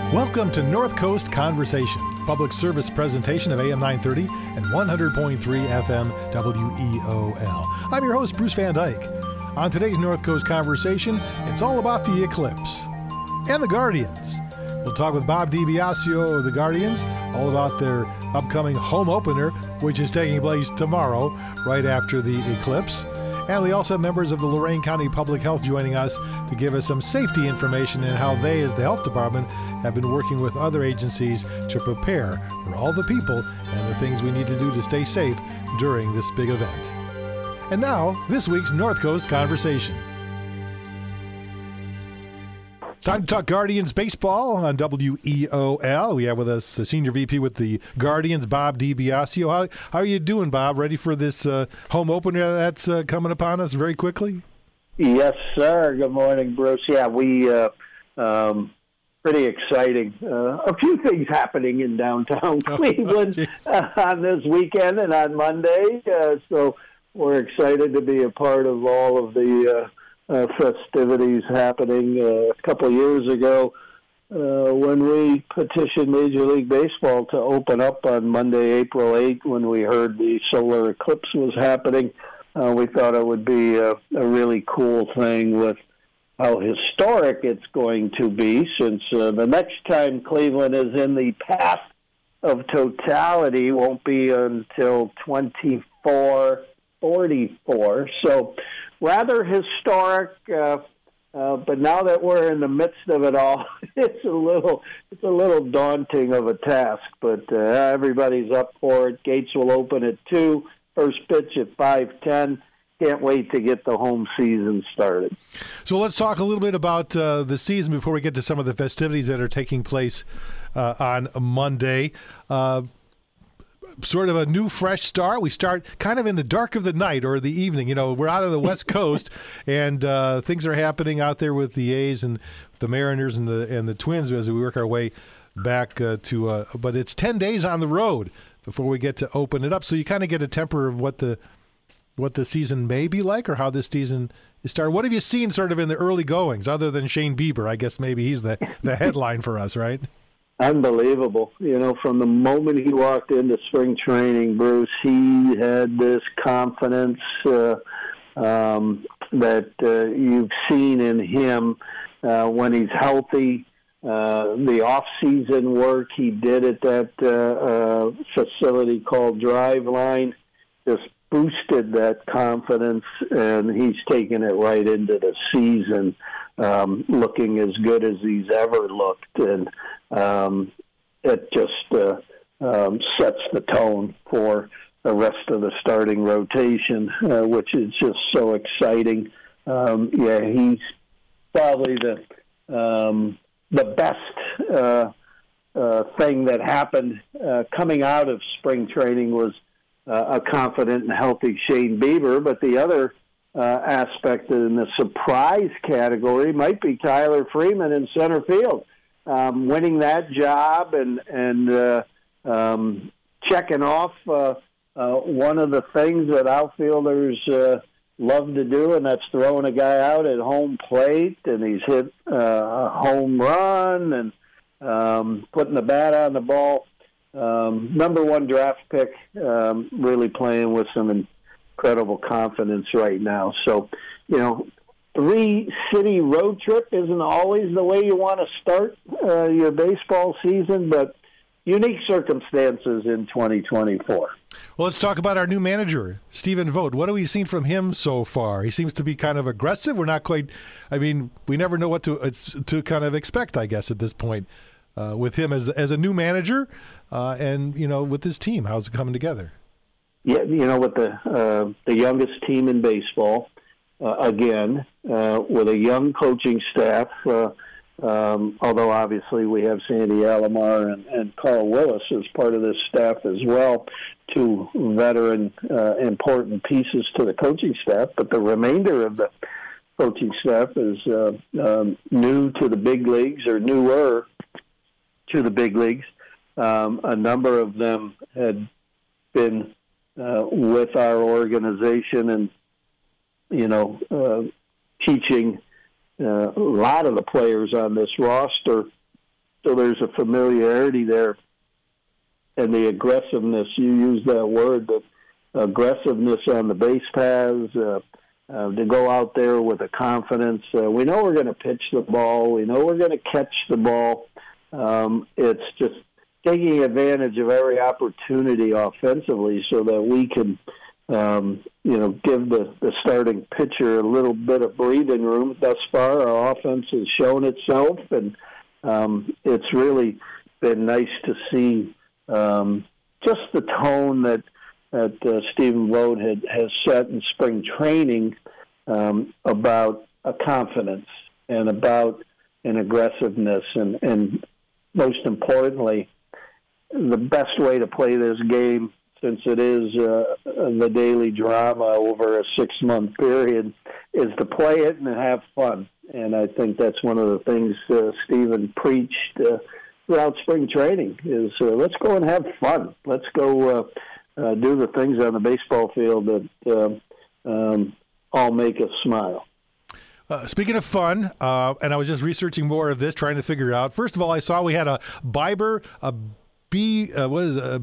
Welcome to North Coast Conversation, public service presentation of AM 930 and 100.3 FM WEOL. I'm your host, Bruce Van Dyke. On today's North Coast Conversation, it's all about the Eclipse and the Guardians. We'll talk with Bob DiBiasio of the Guardians, all about their upcoming home opener, which is taking place tomorrow, right after the Eclipse. And we also have members of the Lorain County Public Health joining us to give us some safety information and how they, as the health department, have been working with other agencies to prepare for all the people and the things we need to do to stay safe during this big event. And now, this week's North Coast Conversation. Time to talk Guardians baseball on WEOL. We have with us the Senior VP with the Guardians, Bob DiBiasio. How are you doing, Bob? Ready for this home opener that's coming upon us very quickly? Yes, sir. Good morning, Bruce. Yeah, we pretty exciting. A few things happening in downtown Cleveland on this weekend and on Monday. So we're excited to be a part of all of the festivities happening. A couple of years ago, when we petitioned Major League Baseball to open up on Monday, April 8th, when we heard the solar eclipse was happening, we thought it would be a really cool thing with how historic it's going to be, since the next time Cleveland is in the path of totality won't be until 2444. So rather historic, but now that we're in the midst of it all, it's a little daunting of a task. But everybody's up for it. Gates will open at 2. First pitch at 5:10. Can't wait to get the home season started. So let's talk a little bit about the season before we get to some of the festivities that are taking place on Monday. Sort of a new, fresh start. We start kind of in the dark of the night or the evening. You know, we're out of the West Coast, and things are happening out there with the A's and the Mariners and the Twins as we work our way back to. But it's 10 days on the road before we get to open it up. So you kind of get a temper of what the season may be like, or how this season is started. What have you seen sort of in the early goings, other than Shane Bieber? I guess maybe he's the headline for us, right? Unbelievable. You know, from the moment he walked into spring training, Bruce, he had this confidence that you've seen in him when he's healthy. The off-season work he did at that facility called Driveline just boosted that confidence, and he's taken it right into the season, looking as good as he's ever looked. And it just sets the tone for the rest of the starting rotation, which is just so exciting. He's probably the best thing that happened coming out of spring training was a confident and healthy Shane Bieber, but the other aspect in the surprise category might be Tyler Freeman in center field, winning that job and checking off one of the things that outfielders love to do, and that's throwing a guy out at home plate, and he's hit a home run and putting the bat on the ball. Number one draft pick, really playing with some incredible confidence right now. So, you know, 3-city road trip isn't always the way you want to start your baseball season, but unique circumstances in 2024. Well, let's talk about our new manager, Stephen Vogt. What have we seen from him so far? He seems to be kind of aggressive. We're not quite, we never know what to kind of expect, I guess, at this point with him as a new manager and, you know, with his team. How's it coming together? Yeah, you know, with the youngest team in baseball, again, with a young coaching staff, although obviously we have Sandy Alomar and Carl Willis as part of this staff as well, two veteran important pieces to the coaching staff, but the remainder of the coaching staff is new to the big leagues or newer to the big leagues. A number of them had been with our organization and, you know, teaching a lot of the players on this roster So there's a familiarity there. And the aggressiveness, you use that word, the aggressiveness on the base paths, to go out there with a confidence. We know we're going to pitch the ball. We know we're going to catch the ball. It's just taking advantage of every opportunity offensively so that we can, give the starting pitcher a little bit of breathing room. Thus far, our offense has shown itself, and it's really been nice to see just the tone that Stephen Vogt has set in spring training about a confidence and about an aggressiveness, and most importantly, the best way to play this game, since it is the daily drama over a 6-month period, is to play it and have fun. And I think that's one of the things Stephen preached throughout spring training is let's go and have fun. Let's go do the things on the baseball field that all make us smile. Speaking of fun, and I was just researching more of this, trying to figure out. First of all, I saw we had a Biber, a Beatty, and a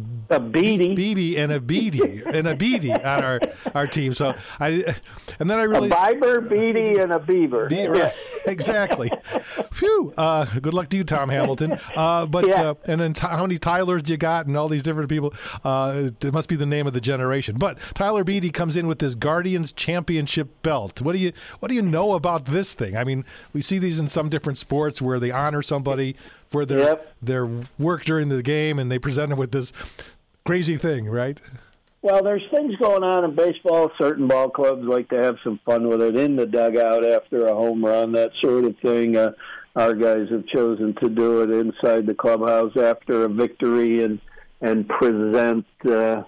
Beatty on our team. So and then I realized a Biber, Beatty, and a Beaver. Right, exactly. Phew. Good luck to you, Tom Hamilton. And then how many Tylers do you got, and all these different people? It must be the name of the generation. But Tyler Beatty comes in with this Guardians Championship belt. What do you know about this thing? I mean, we see these in some different sports where they honor somebody for their work during the game, and they present them with this crazy thing, right? Well, there's things going on in baseball. Certain ball clubs like to have some fun with it in the dugout after a home run, that sort of thing. Our guys have chosen to do it inside the clubhouse after a victory and present the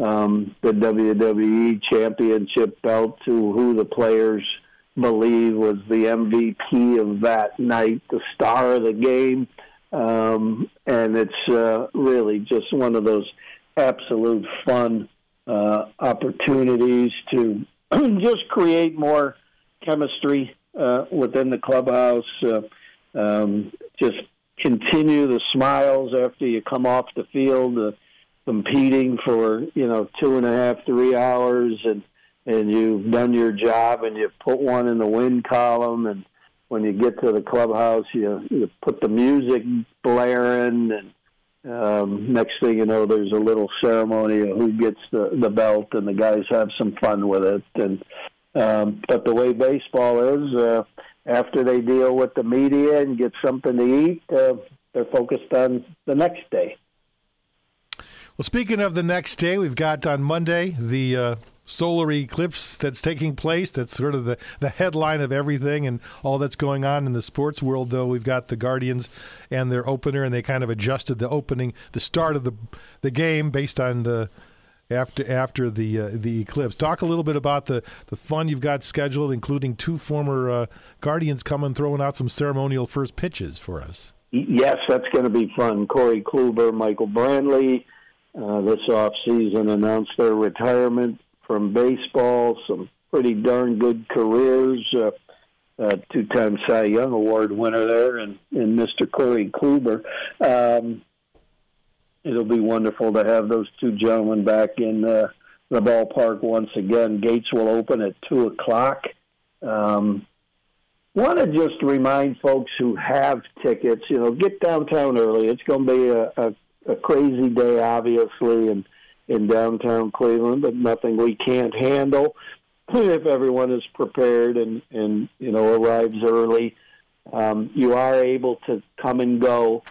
WWE Championship belt to who the players believe was the MVP of that night, the star of the game. And it's really just one of those absolute fun opportunities to just create more chemistry within the clubhouse, just continue the smiles after you come off the field, competing for 2.5, 3 hours, and you've done your job, and you've put one in the win column, and when you get to the clubhouse, you put the music blaring, and next thing you know, there's a little ceremony of who gets the belt, and the guys have some fun with it. And but the way baseball is, after they deal with the media and get something to eat, they're focused on the next day. Well, speaking of the next day, we've got on Monday the solar eclipse that's taking place. That's sort of the headline of everything and all that's going on in the sports world, though. We've got the Guardians and their opener, and they kind of adjusted the start of the game based on the after the eclipse. Talk a little bit about the fun you've got scheduled, including 2 former Guardians coming, throwing out some ceremonial first pitches for us. Yes, that's going to be fun. Corey Kluber, Michael Brantley, this offseason announced their retirement from baseball. Some pretty darn good careers. 2-time Cy Young Award winner there, and Mr. Corey Kluber. It'll be wonderful to have those 2 gentlemen back in the ballpark once again. Gates will open at 2 o'clock. Want to just remind folks who have tickets, get downtown early. It's going to be a crazy day, obviously, in downtown Cleveland, but nothing we can't handle if everyone is prepared and arrives early. You are able to come and go,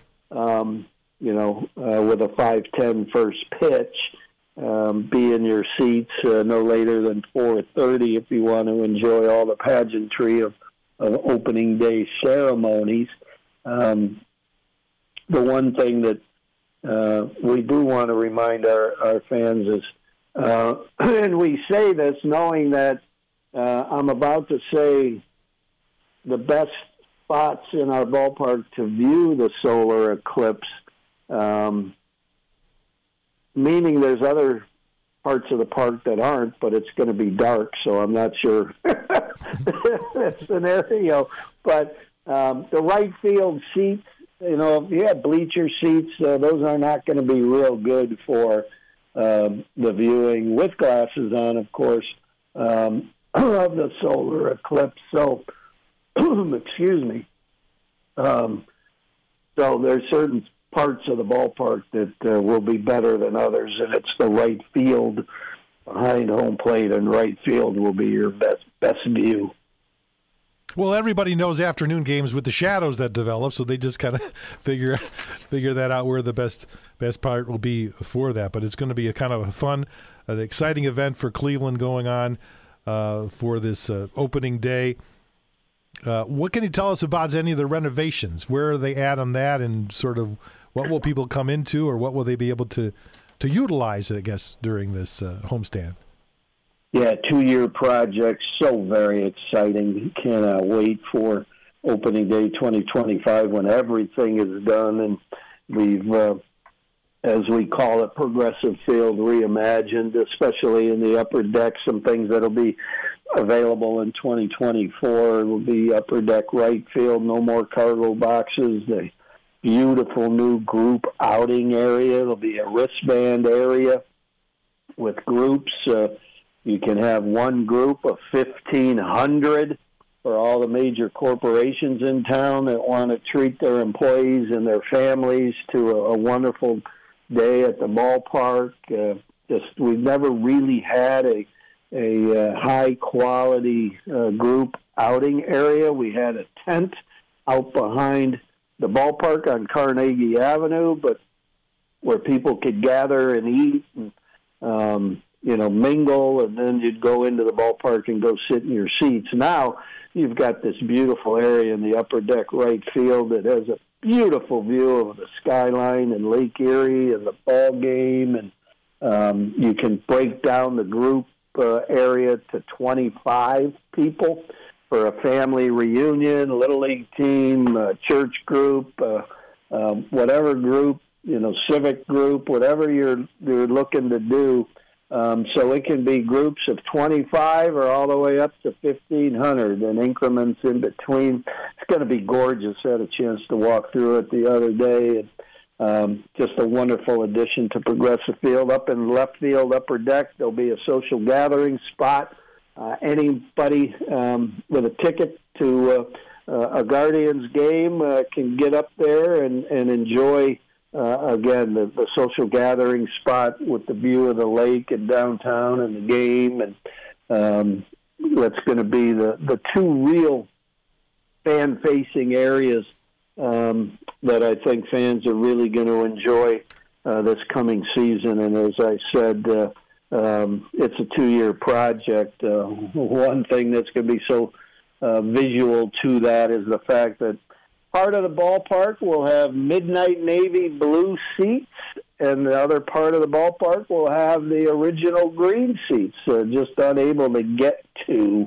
with a 5:10 first pitch. Be in your seats no later than 4:30 if you want to enjoy all the pageantry of opening day ceremonies. The one thing that we do want to remind our fans is, and we say this knowing that I'm about to say the best spots in our ballpark to view the solar eclipse, meaning there's other parts of the park that aren't, but it's going to be dark, so I'm not sure that scenario. But the right field seats if you have bleacher seats, those are not going to be real good for the viewing with glasses on, of course, of the solar eclipse. So, excuse me. So there's certain parts of the ballpark that will be better than others, and it's the right field behind home plate, and right field will be your best view. Well, everybody knows afternoon games with the shadows that develop, so they just kind of figure that out where the best part will be for that. But it's going to be a kind of a fun, an exciting event for Cleveland going on for this opening day. What can you tell us about any of the renovations? Where are they at on that, and sort of what will people come into, or what will they be able to utilize, I guess, during this homestand? Yeah, 2-year project, so very exciting. Cannot wait for opening day 2025 when everything is done, and we've, as we call it, Progressive Field reimagined, especially in the upper deck. Some things that'll be available in 2024. It will be upper deck right field, no more cargo boxes, the beautiful new group outing area. There'll be a wristband area with groups. You can have one group of 1,500 for all the major corporations in town that want to treat their employees and their families to a wonderful day at the ballpark. We've never really had a high-quality group outing area. We had a tent out behind the ballpark on Carnegie Avenue, but where people could gather and eat and mingle, and then you'd go into the ballpark and go sit in your seats. Now you've got this beautiful area in the upper deck right field that has a beautiful view of the skyline and Lake Erie and the ball game, and you can break down the group area to 25 people for a family reunion, a Little League team, church group, whatever group, civic group, whatever you're looking to do. So it can be groups of 25 or all the way up to 1,500 and increments in between. It's going to be gorgeous. I had a chance to walk through it the other day, and just a wonderful addition to Progressive Field. Up in left field, upper deck, there'll be a social gathering spot. Anybody with a ticket to a Guardians game can get up there and enjoy again, the social gathering spot with the view of the lake and downtown and the game. And that's going to be the two real fan-facing areas that I think fans are really going to enjoy this coming season. And as I said, it's a 2-year project. One thing that's going to be so visual to that is the fact that part of the ballpark will have midnight navy blue seats, and the other part of the ballpark will have the original green seats. Just unable to get to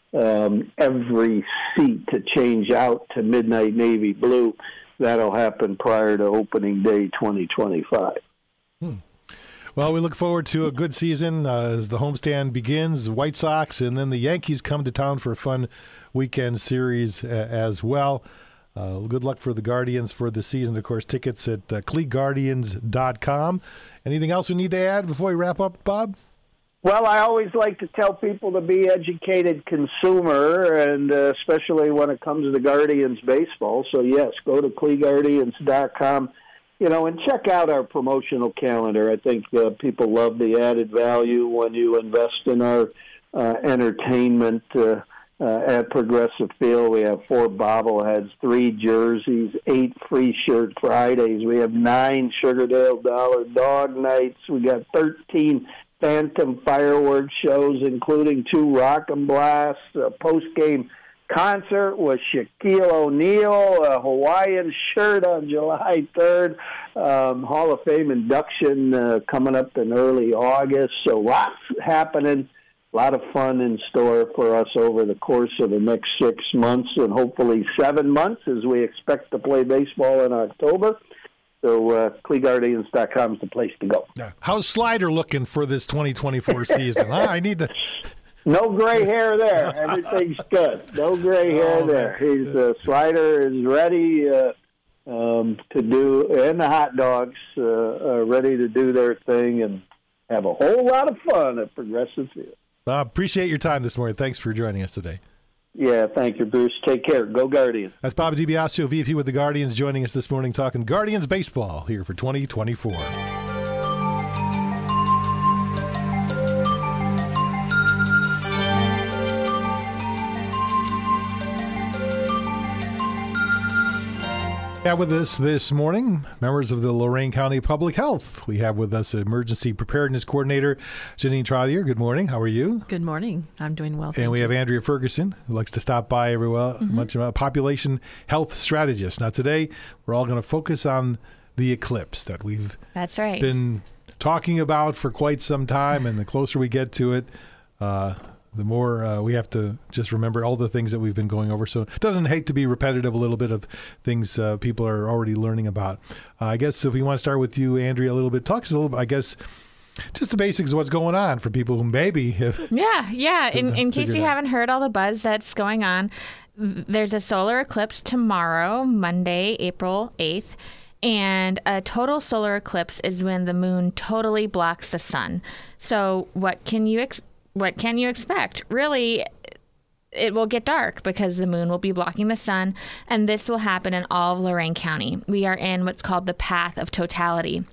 every seat to change out to midnight navy blue. That'll happen prior to opening day 2025. Well, we look forward to a good season as the homestand begins. The White Sox and then the Yankees come to town for a fun weekend series as well. Good luck for the Guardians for the season. Of course, tickets at cleguardians.com. Anything else we need to add before we wrap up, Bob? Well, I always like to tell people to be educated consumer, and especially when it comes to Guardians baseball. So, yes, go to cleguardians.com, and check out our promotional calendar. I think people love the added value when you invest in our entertainment at Progressive Field. We have 4 bobbleheads, 3 jerseys, 8 free shirt Fridays. We have 9 Sugardale Dollar Dog Nights. We got 13 Phantom fireworks shows, including 2 Rock and Blasts, a post-game concert with Shaquille O'Neal, a Hawaiian shirt on July 3rd, Hall of Fame induction coming up in early August. So lots happening. A lot of fun in store for us over the course of the next 6 months and hopefully 7 months as we expect to play baseball in October. So cleguardians.com is the place to go. How's Slider looking for this 2024 season? I need to... No gray hair there. Everything's good. No gray hair there. Slider is ready. to do, and the hot dogs are ready to do their thing and have a whole lot of fun at Progressive Field. Appreciate your time this morning. Thanks for joining us today. Yeah, thank you, Bruce. Take care. Go Guardians. That's Bob DiBiasio, VP with the Guardians, joining us this morning talking Guardians baseball here for 2024. With us this morning, members of the Lorain County Public Health. We have with us Emergency Preparedness Coordinator Janine Trottier. Good morning. How are you? Good morning. I'm doing well. And we have Andrea Ferguson, who likes to stop by every much about population health strategist. Now today, we're all going to focus on the eclipse that we've been talking about for quite some time, and the closer we get to it, the more we have to just remember all the things that we've been going over. So it doesn't hate to be repetitive, a little bit of things people are already learning about. I guess if we want to start with you, Andrea, a little bit, talk us a little bit, I guess, just the basics of what's going on for people who maybe have... Yeah. In case you haven't heard all the buzz that's going on, there's a solar eclipse tomorrow, Monday, April 8th. And a total solar eclipse is when the moon totally blocks the sun. So what can you expect? Really, it will get dark because the moon will be blocking the sun, and this will happen in all of Lorain County. We are in what's called the path of totality.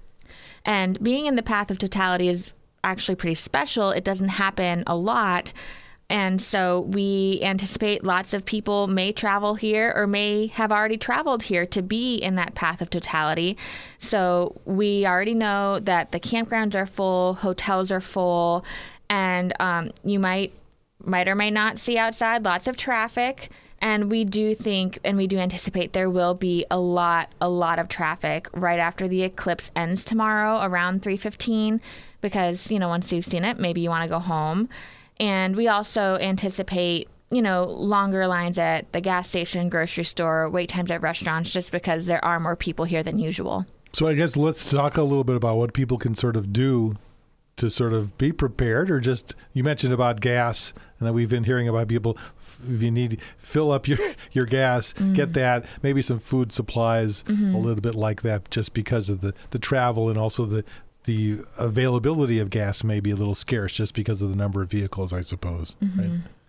And being in the path of totality is actually pretty special. It doesn't happen a lot. And so we anticipate lots of people may travel here or may have already traveled here to be in that path of totality. So we already know that the campgrounds are full, hotels are full, and you might or may not see outside lots of traffic. And we do think, and we do anticipate there will be a lot of traffic right after the eclipse ends tomorrow around 3:15, because, once you've seen it, maybe you want to go home. And we also anticipate, longer lines at the gas station, grocery store, wait times at restaurants, just because there are more people here than usual. So I guess let's talk a little bit about what people can sort of do to sort of be prepared, or just, you mentioned about gas, and we've been hearing about people, if you need, fill up your gas, get that, maybe some food supplies, a little bit like that, just because of the travel, and also the availability of gas may be a little scarce just because of the number of vehicles, I suppose. Right?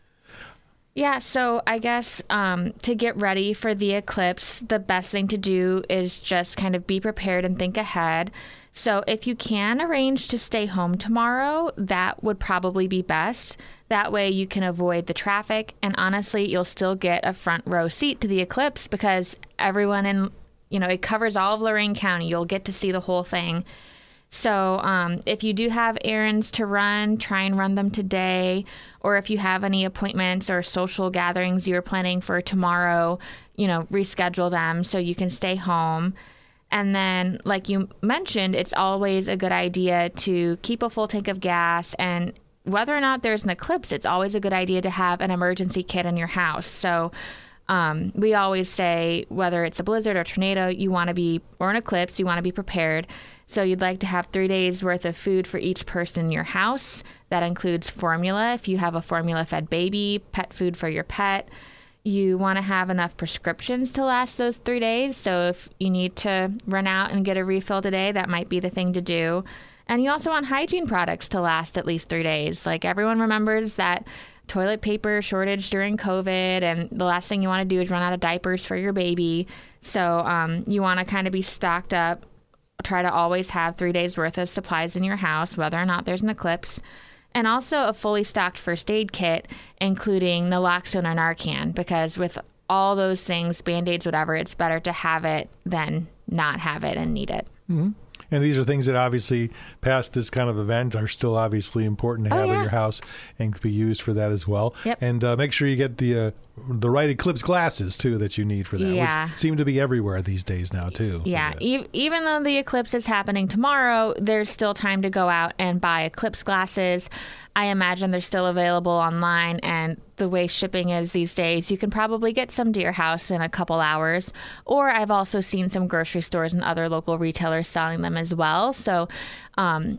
Yeah, so I guess to get ready for the eclipse, the best thing to do is just kind of be prepared and think ahead. So if you can arrange to stay home tomorrow, that would probably be best. That way you can avoid the traffic, and honestly, you'll still get a front row seat to the eclipse because everyone it covers all of Lorain County. You'll get to see the whole thing. So if you do have errands to run, try and run them today. Or if you have any appointments or social gatherings you're planning for tomorrow, reschedule them so you can stay home. And then, like you mentioned, it's always a good idea to keep a full tank of gas. And whether or not there's an eclipse, it's always a good idea to have an emergency kit in your house. So we always say, whether it's a blizzard or tornado, or an eclipse, you want to be prepared. So you'd like to have 3 days worth of food for each person in your house. That includes formula, if you have a formula-fed baby, pet food for your pet. You want to have enough prescriptions to last those 3 days. So if you need to run out and get a refill today, that might be the thing to do. And you also want hygiene products to last at least 3 days. Like, everyone remembers that toilet paper shortage during COVID, and the last thing you want to do is run out of diapers for your baby. So you want to kind of be stocked up. Try to always have 3 days worth of supplies in your house, whether or not there's an eclipse. And also a fully stocked first aid kit, including naloxone and Narcan, because with all those things, Band-Aids, whatever, it's better to have it than not have it and need it. Mm-hmm. And these are things that obviously, past this kind of event, are still obviously important to have in your house and be used for that as well. Yep. And make sure you get the right eclipse glasses, too, that you need for that, which seem to be everywhere these days now, too. Yeah. Even though the eclipse is happening tomorrow, there's still time to go out and buy eclipse glasses. I imagine they're still available online, and the way shipping is these days, you can probably get some to your house in a couple hours. Or I've also seen some grocery stores and other local retailers selling them as well. So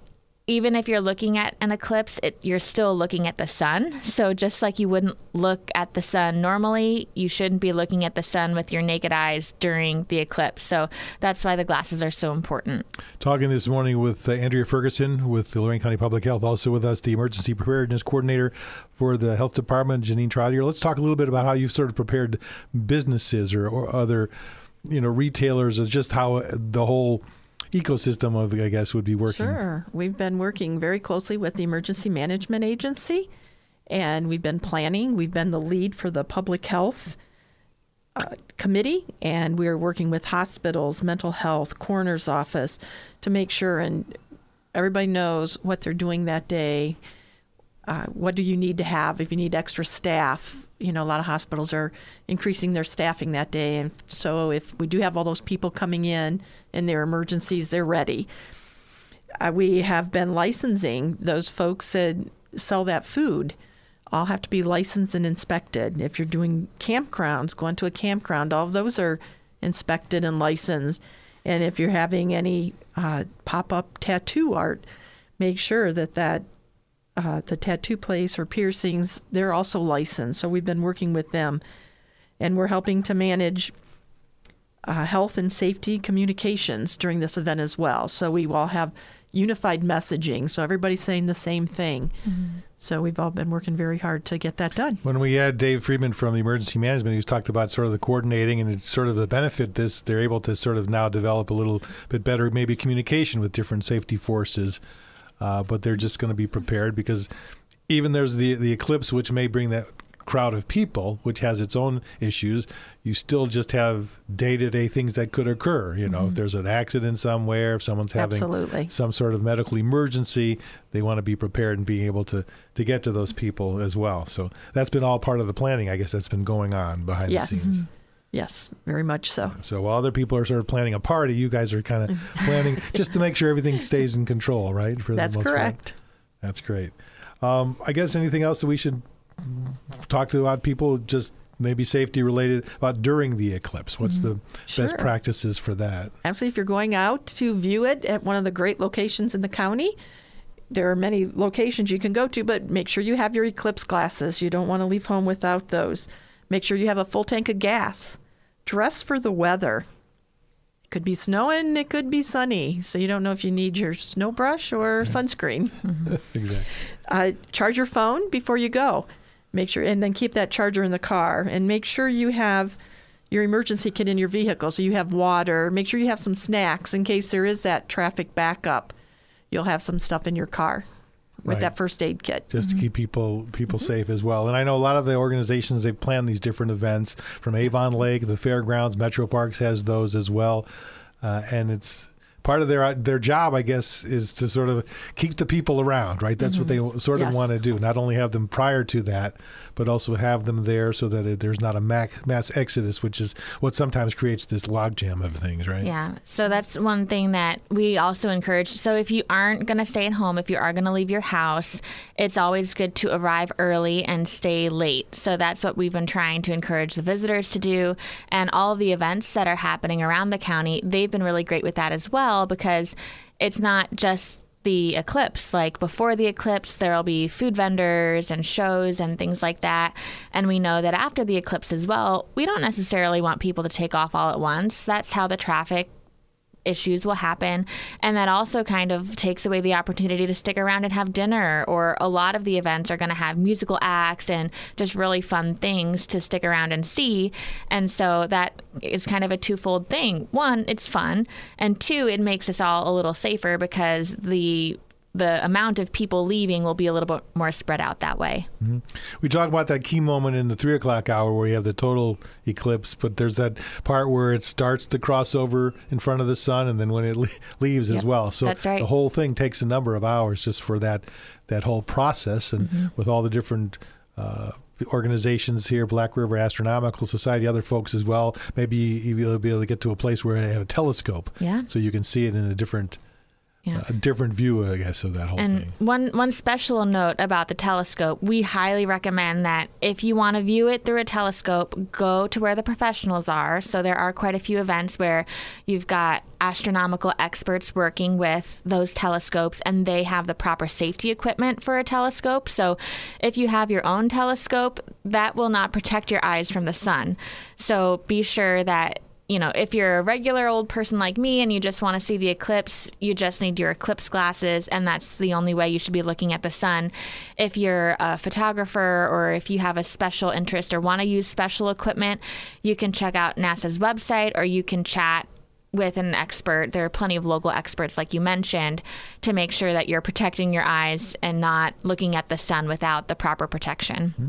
even if you're looking at an eclipse, you're still looking at the sun. So just like you wouldn't look at the sun normally, you shouldn't be looking at the sun with your naked eyes during the eclipse. So that's why the glasses are so important. Talking this morning with Andrea Ferguson with the Lorain County Public Health. Also with us, the Emergency Preparedness Coordinator for the Health Department, Janine Trotter. Let's talk a little bit about how you've sort of prepared businesses or other, retailers, or just how the whole ecosystem of, I guess, would be working. Sure. We've been working very closely with the Emergency Management Agency, and we've been planning. We've been the lead for the Public Health Committee, and we're working with hospitals, mental health, coroner's office to make sure and everybody knows what they're doing that day. What do you need to have if you need extra staff? A lot of hospitals are increasing their staffing that day. And so if we do have all those people coming in their emergencies, they're ready. We have been licensing those folks that sell that food. All have to be licensed and inspected. If you're doing campgrounds, going to a campground, all of those are inspected and licensed. And if you're having any pop-up tattoo art, make sure that the tattoo place or piercings, they're also licensed. So we've been working with them. And we're helping to manage health and safety communications during this event as well. So we all have unified messaging. So everybody's saying the same thing. Mm-hmm. So we've all been working very hard to get that done. When we had Dave Friedman from the Emergency Management, he's talked about sort of the coordinating and it's sort of the benefit they're able to sort of now develop a little bit better, maybe communication with different safety forces. But they're just going to be prepared because even there's the eclipse, which may bring that crowd of people, which has its own issues. You still just have day-to-day things that could occur. If there's an accident somewhere, if someone's having Absolutely. some sort of medical emergency, they want to be prepared and being able to get to those people as well. So that's been all part of the planning, I guess, that's been going on behind Yes. the scenes. Yes, very much so. So while other people are sort of planning a party, you guys are kind of planning just to make sure everything stays in control, right? That's correct. Part. That's great. I guess anything else that we should talk to about people, just maybe safety related, about during the eclipse? What's the best practices for that? Absolutely. If you're going out to view it at one of the great locations in the county, there are many locations you can go to, but make sure you have your eclipse glasses. You don't want to leave home without those. Make sure you have a full tank of gas. Dress for the weather. It could be snowing, it could be sunny, so you don't know if you need your snow brush or sunscreen. Exactly. Charge your phone before you go. Make sure, and then keep that charger in the car. And make sure you have your emergency kit in your vehicle, so you have water. Make sure you have some snacks in case there is that traffic backup. You'll have some stuff in your car with that first aid kit. Just to keep people safe as well. And I know a lot of the organizations, they've planned these different events from Avon Lake, the fairgrounds, Metro Parks has those as well. And it's part of their job, I guess, is to sort of keep the people around, right? That's what they sort of want to do. Not only have them prior to that, but also have them there so that there's not a mass exodus, which is what sometimes creates this logjam of things, right? Yeah. So that's one thing that we also encourage. So if you aren't going to stay at home, if you are going to leave your house, it's always good to arrive early and stay late. So that's what we've been trying to encourage the visitors to do. And all of the events that are happening around the county, they've been really great with that as well, because it's not just the eclipse. Like before the eclipse, there'll be food vendors and shows and things like that. And we know that after the eclipse as well, we don't necessarily want people to take off all at once. That's how the traffic issues will happen. And that also kind of takes away the opportunity to stick around and have dinner, or a lot of the events are going to have musical acts and just really fun things to stick around and see. And so that is kind of a twofold thing. One, it's fun. And two, it makes us all a little safer because the amount of people leaving will be a little bit more spread out that way. Mm-hmm. We talk about that key moment in the 3 o'clock hour where you have the total eclipse, but there's that part where it starts to cross over in front of the sun and then when it leaves as well. So that's right. The whole thing takes a number of hours just for that whole process. And with all the different organizations here, Black River Astronomical Society, other folks as well, maybe you'll be able to get to a place where they have a telescope so you can see it in a different a different view, I guess, of that whole thing. And one special note about the telescope, we highly recommend that if you want to view it through a telescope, go to where the professionals are. So there are quite a few events where you've got astronomical experts working with those telescopes, and they have the proper safety equipment for a telescope. So if you have your own telescope, that will not protect your eyes from the sun. So be sure that, you know, if you're a regular old person like me and you just want to see the eclipse, you just need your eclipse glasses, and that's the only way you should be looking at the sun. If you're a photographer or if you have a special interest or want to use special equipment, you can check out NASA's website, or you can chat with an expert. There are plenty of local experts, like you mentioned, to make sure that you're protecting your eyes and not looking at the sun without the proper protection. Mm-hmm.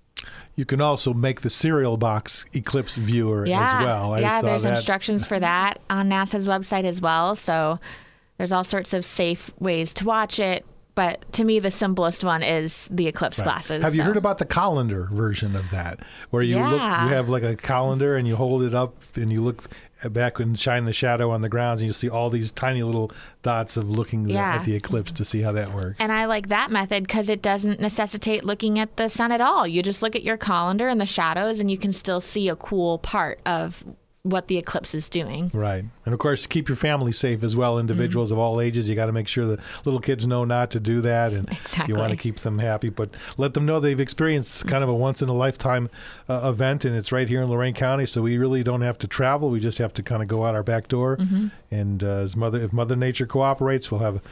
You can also make the cereal box eclipse viewer as well. There's instructions for that on NASA's website as well. So there's all sorts of safe ways to watch it. But to me, the simplest one is the eclipse glasses. Have you heard about the colander version of that? Where you look, you have like a colander and you hold it up and you look back and shine the shadow on the grounds, and you see all these tiny little dots of looking at the eclipse to see how that works. And I like that method because it doesn't necessitate looking at the sun at all. You just look at your colander and the shadows, and you can still see a cool part of what the eclipse is doing. Right. And of course, keep your family safe as well. Individuals of all ages, you got to make sure that little kids know not to do that, and you want to keep them happy, but let them know they've experienced kind of a once in a lifetime event, and it's right here in Lorain County, so we really don't have to travel. We just have to kind of go out our back door, and if Mother Nature cooperates, we'll have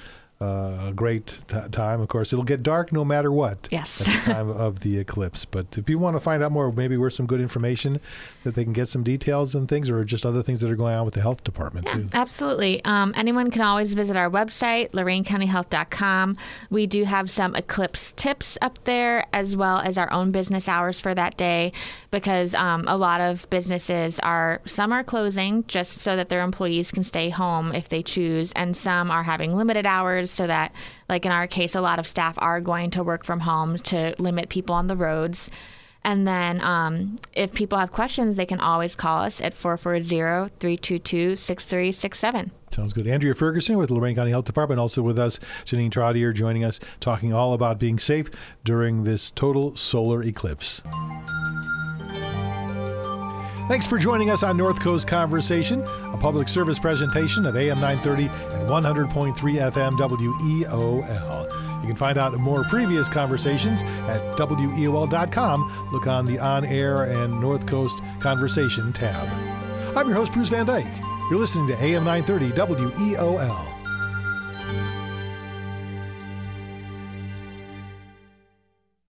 a great time. Of course, it'll get dark no matter what at the time of the eclipse. But if you want to find out more, maybe where's some good information that they can get some details and things, or just other things that are going on with the health department too. Absolutely. Anyone can always visit our website, LorainCountyHealth.com. We do have some eclipse tips up there, as well as our own business hours for that day, because a lot of businesses some are closing just so that their employees can stay home if they choose, and some are having limited hours, so that, like in our case, a lot of staff are going to work from home to limit people on the roads. And then if people have questions, they can always call us at 440-322-6367. Sounds good. Andrea Ferguson with Lorain County Health Department, also with us, Janine Trottier, joining us, talking all about being safe during this total solar eclipse. Thanks for joining us on North Coast Conversation, a public service presentation of AM 930 and 100.3 FM WEOL. You can find out more previous conversations at WEOL.com. Look on the On Air and North Coast Conversation tab. I'm your host, Bruce Van Dyke. You're listening to AM 930 WEOL.